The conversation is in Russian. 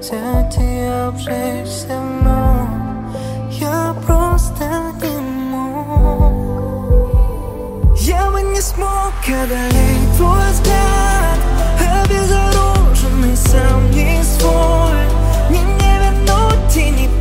взять и обжечься вновь. Я просто не мог. Я бы не смог одолеть твой взгляд, обезоруженный, сам не свой. Мне не вернуть и не